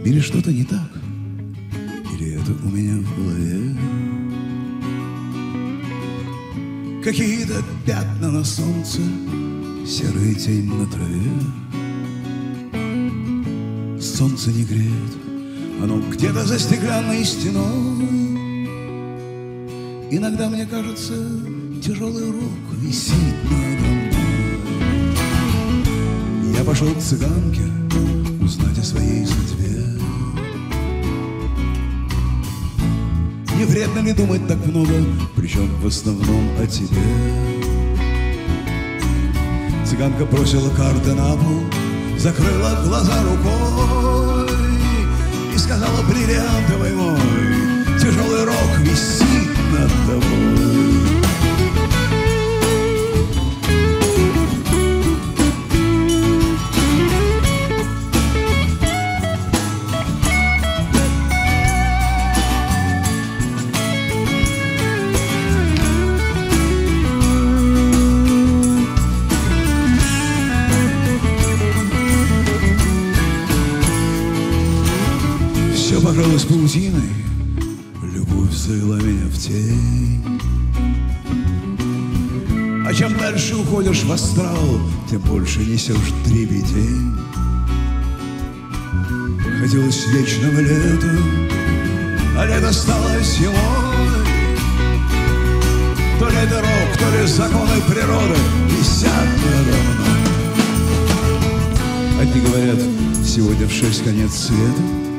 Или что-то не так? Или это у меня в голове? Какие-то пятна на солнце, серая тень на траве. Солнце не греет, оно где-то за стеклянной стеной. Иногда мне кажется, тяжелый рок висит надо мной. Я пошел к цыганке узнать о своей судьбе. Не вредно ли думать так много, причем в основном о тебе? Цыганка бросила карты на пол, закрыла глаза рукой и сказала: бриллиантовый мой, тяжелый рок висит над тобой. Все покрылось паутиной, любовь завела меня в тень. А чем дальше уходишь в астрал, тем больше несешь дребедень. Хотелось вечного лета, а лето стало зимой. То ли это рок, то ли законы природы висят надо мной. Одни говорят, сегодня в 6 конец света,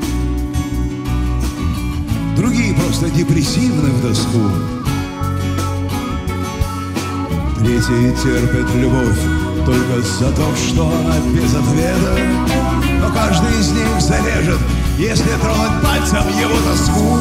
другие просто депрессивны в тоску. Третьи терпят любовь только за то, что она без ответа. Но каждый из них зарежет, если тронуть пальцем его тоску.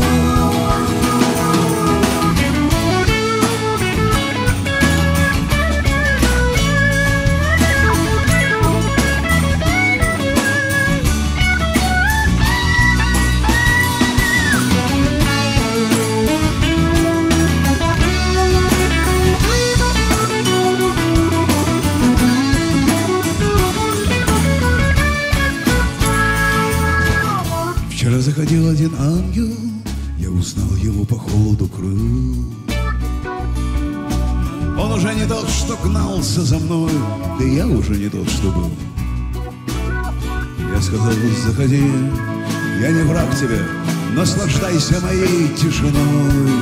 Вчера заходил один ангел, я узнал его по холоду крыл. Он уже не тот, что гнался за мной, да я уже не тот, что был. Я сказал: заходи, я не враг тебе, наслаждайся моей тишиной.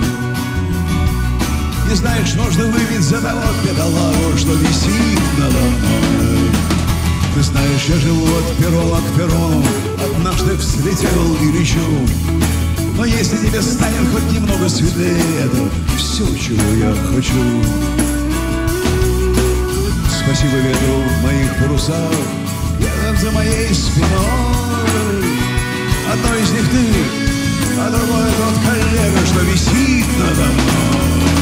Не знаешь, нужно выпить за того бедолагу, что висит надо мной. Ты знаешь, я живу от перрона к перрону, однажды взлетел и лечу. Но если тебе станет хоть немного светлее, это все, чего я хочу. Спасибо ветру в моих парусах, ветер за моей спиной. Одно из них ты, а другое тот коллега, что висит надо мной.